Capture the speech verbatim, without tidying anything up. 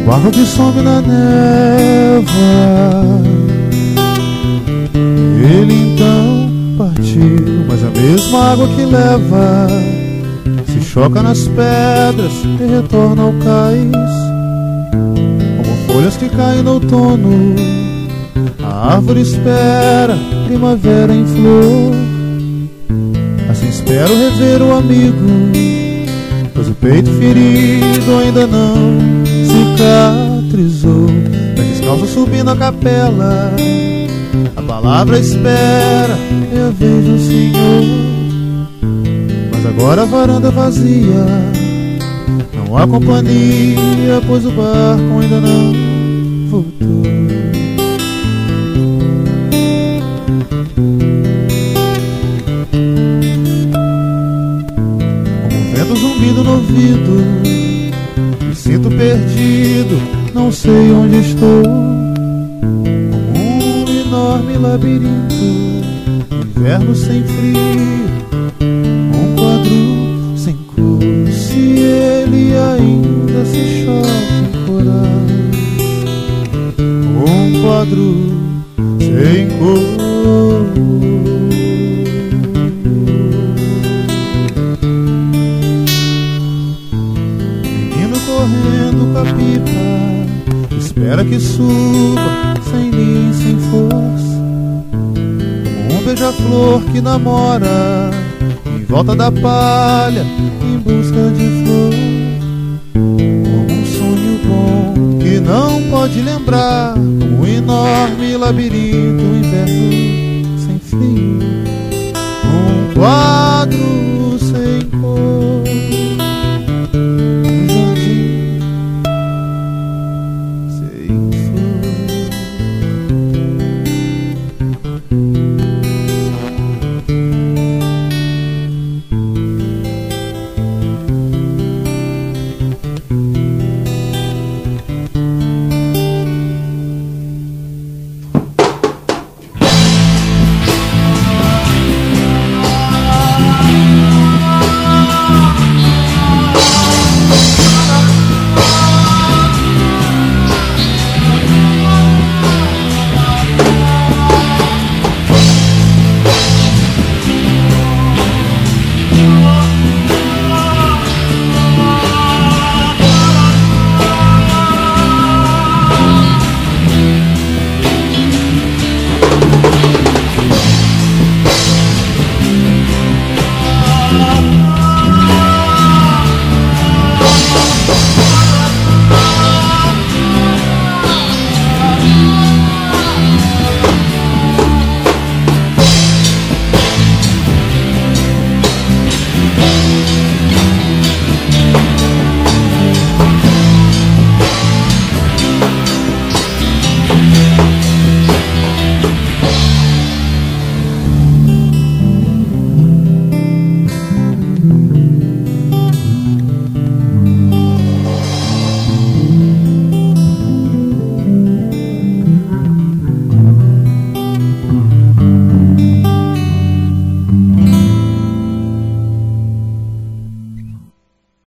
barco que some na névoa. Ele então partiu, mas a mesma água que leva se choca nas pedras e retorna ao cais. Como folhas que caem no outono, a árvore espera primavera em flor. Assim espero rever o amigo, pois o peito ferido ainda não cicatrizou. Pé descalço subindo a capela, a palavra espera e a vez do Senhor. Mas agora a varanda vazia, não há companhia, pois o barco ainda não voltou. Zumbido no ouvido, me sinto perdido, não sei onde estou. Como um enorme labirinto, inverno sem frio, um quadro sem cor. Se ele ainda se choca em coral, um quadro sem cor. Correndo com a pipa, espera que suba, sem linha, sem força. Como um beija-flor que namora, em volta da palha, em busca de flor. Como um sonho bom que não pode lembrar, como um enorme labirinto, o inverno